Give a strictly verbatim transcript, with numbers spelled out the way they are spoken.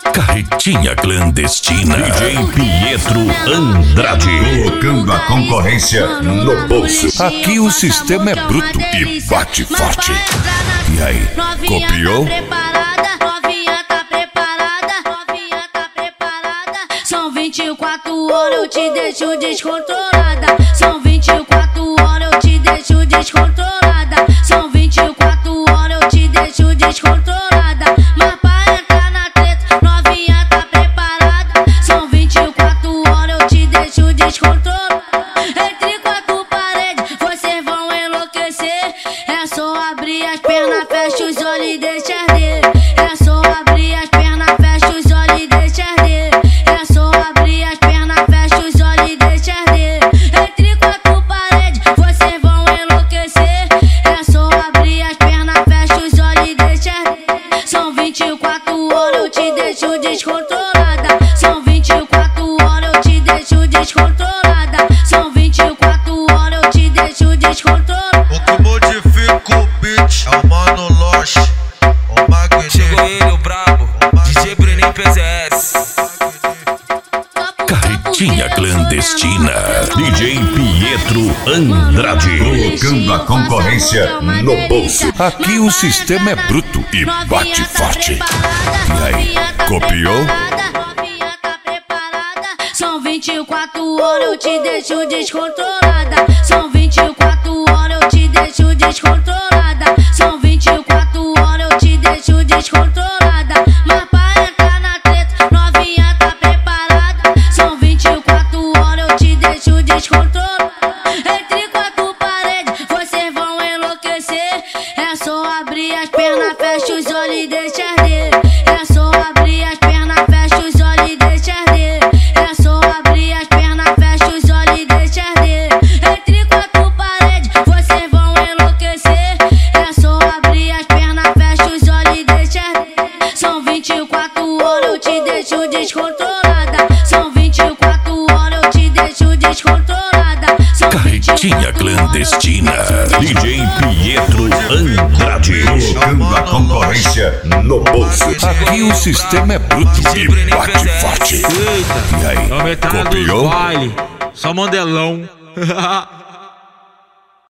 Carretinha clandestina. D J Pietro Andrade. Colocando a concorrência no bolso. Aqui o sistema é bruto e bate forte. E aí, copiou? Novinha tá preparada, novinha tá preparada. São vinte e quatro horas, eu te deixo descontrolada. São vinte e quatro horas, eu te deixo descontrolada. São vinte e quatro horas, eu te deixo descontrolada. Mas pra entrar na treta, novinha tá preparada. São vinte e quatro horas, eu te deixo descontrolada. Entre quatro paredes, vocês vão enlouquecer. É só abrir as pernas, fecha os olhos e deixa arder. É só abrir as pernas, fecha os olhos e deixa arder. É só abrir as pernas, fecha os olhos e deixa arder. Entre quatro paredes, vocês vão enlouquecer. É só abrir as pernas, fecha os olhos e deixa arder. São vinte e quatro horas, eu te deixo descontrolada. São vinte e quatro horas, eu te deixo descontrolada. São vinte e quatro horas, eu te deixo descontrolada. O que modifica o beat é o Mano Loche, o Magneto. Chegou ele, o brabo, D J Bruninho P Z S. Carretinha clandestina. D J Pietro Andrade. Colocando a concorrência no bolso. Aqui o sistema é bruto e bate forte. E aí, copiou? Novinha tá preparada. São vinte e quatro horas, eu te deixo descontrolada. São vinte e quatro horas, eu te deixo descontrolada. São vinte e quatro horas, eu te deixo descontrolada. Mas pra entrar na treta, novinha tá preparada. São vinte e quatro horas, eu te deixo descontrolada. Entre quatro paredes, vocês vão enlouquecer. É só abrir as pernas, fecha os olhos e deixa arder. É só abrir as pernas, fecha os olhos e deixa arder. É só abrir as pernas, fecha os olhos e deixa arder. Entre quatro paredes, vocês vão enlouquecer. É só abrir as pernas, fecha os olhos e deixa arder. São vinte e quatro horas, eu te deixo descontrolada. São vinte e quatro horas, eu te deixo descontrolada. São Carretinha clandestina. D J Pietro Andrade. Colocando a concorrência no bolso. Aqui o sistema é bruto e bate forte. E aí, É o metade do copiou? baile, só mandelão.